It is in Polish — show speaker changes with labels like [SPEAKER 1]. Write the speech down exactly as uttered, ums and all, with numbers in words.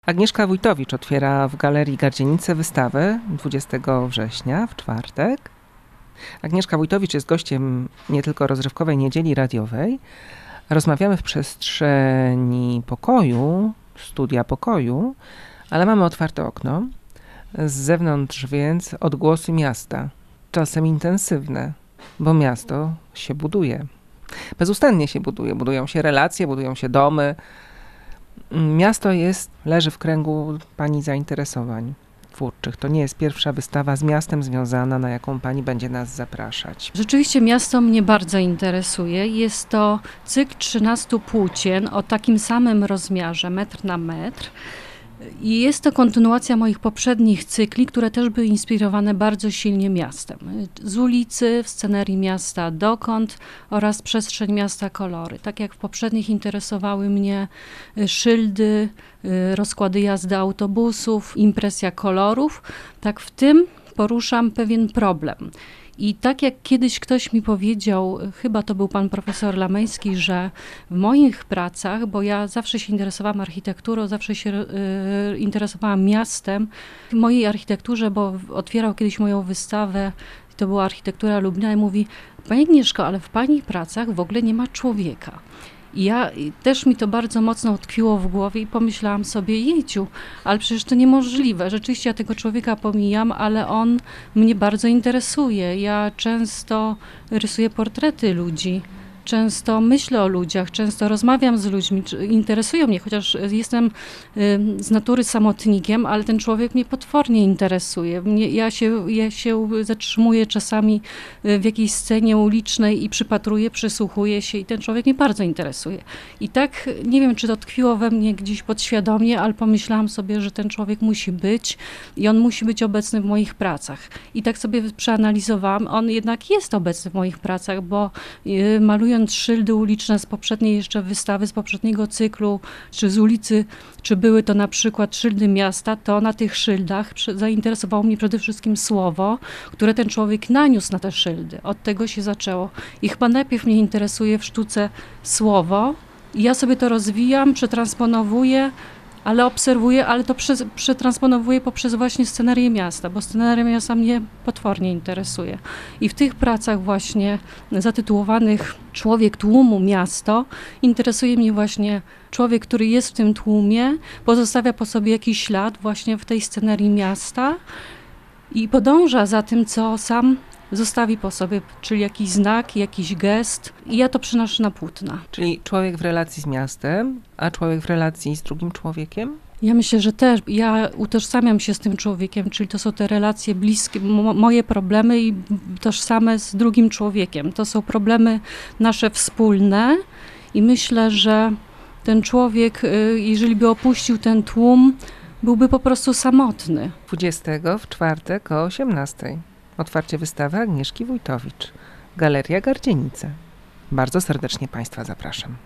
[SPEAKER 1] Agnieszka Wójtowicz otwiera w Galerii Gardzienice wystawę dwudziestego września, w czwartek. Agnieszka Wójtowicz jest gościem nie tylko rozrywkowej niedzieli radiowej. Rozmawiamy w przestrzeni pokoju, studia pokoju, ale mamy otwarte okno. Z zewnątrz więc odgłosy miasta, czasem intensywne, bo miasto się buduje. Bezustannie się buduje. Budują się relacje, budują się domy. Miasto jest, leży w kręgu pani zainteresowań twórczych. To nie jest pierwsza wystawa z miastem związana, na jaką pani będzie nas zapraszać.
[SPEAKER 2] Rzeczywiście miasto mnie bardzo interesuje. Jest to cykl trzynastu płócien o takim samym rozmiarze, metr na metr. I jest to kontynuacja moich poprzednich cykli, które też były inspirowane bardzo silnie miastem. Z ulicy, w scenerii miasta dokąd oraz przestrzeń miasta kolory. Tak jak w poprzednich interesowały mnie szyldy, rozkłady jazdy autobusów, impresja kolorów, tak w tym poruszam pewien problem. I tak jak kiedyś ktoś mi powiedział, chyba to był pan profesor Lameński, że w moich pracach, bo ja zawsze się interesowałam architekturą, zawsze się y, interesowałam miastem, w mojej architekturze, bo otwierał kiedyś moją wystawę, to była architektura Lublina i mówi: pani Agnieszko, ale w pani pracach w ogóle nie ma człowieka. I ja też mi to bardzo mocno utkwiło w głowie i pomyślałam sobie: jejciu, ale przecież to niemożliwe. Rzeczywiście ja tego człowieka pomijam, ale on mnie bardzo interesuje. Ja często rysuję portrety ludzi, często myślę o ludziach, często rozmawiam z ludźmi, interesują mnie, chociaż jestem z natury samotnikiem, ale ten człowiek mnie potwornie interesuje. Mnie, ja, się, ja się zatrzymuję czasami w jakiejś scenie ulicznej i przypatruję, przysłuchuję się i ten człowiek mnie bardzo interesuje. I tak, nie wiem, czy to tkwiło we mnie gdzieś podświadomie, ale pomyślałam sobie, że ten człowiek musi być i on musi być obecny w moich pracach. I tak sobie przeanalizowałam, on jednak jest obecny w moich pracach, bo maluję szyldy uliczne z poprzedniej jeszcze wystawy, z poprzedniego cyklu, czy z ulicy, czy były to na przykład szyldy miasta, to na tych szyldach zainteresowało mnie przede wszystkim słowo, które ten człowiek naniósł na te szyldy. Od tego się zaczęło. I chyba najpierw mnie interesuje w sztuce słowo i ja sobie to rozwijam, przetransponowuję, ale obserwuję, ale to prze, przetransponowuję poprzez właśnie scenerię miasta, bo sceneria miasta mnie potwornie interesuje. I w tych pracach właśnie zatytułowanych Człowiek tłumu, miasto, interesuje mnie właśnie człowiek, który jest w tym tłumie, pozostawia po sobie jakiś ślad właśnie w tej scenerii miasta i podąża za tym, co sam zostawi po sobie, czyli jakiś znak, jakiś gest i ja to przynoszę na płótna.
[SPEAKER 1] Czyli człowiek w relacji z miastem, a człowiek w relacji z drugim człowiekiem?
[SPEAKER 2] Ja myślę, że też. Ja utożsamiam się z tym człowiekiem, czyli to są te relacje bliskie, mo- moje problemy i tożsame z drugim człowiekiem. To są problemy nasze wspólne i myślę, że ten człowiek, jeżeli by opuścił ten tłum, byłby po prostu samotny.
[SPEAKER 1] dwudziestego w czwartek o osiemnastej. Otwarcie wystawy Agnieszki Wójtowicz. Galeria Gardzienice. Bardzo serdecznie państwa zapraszam.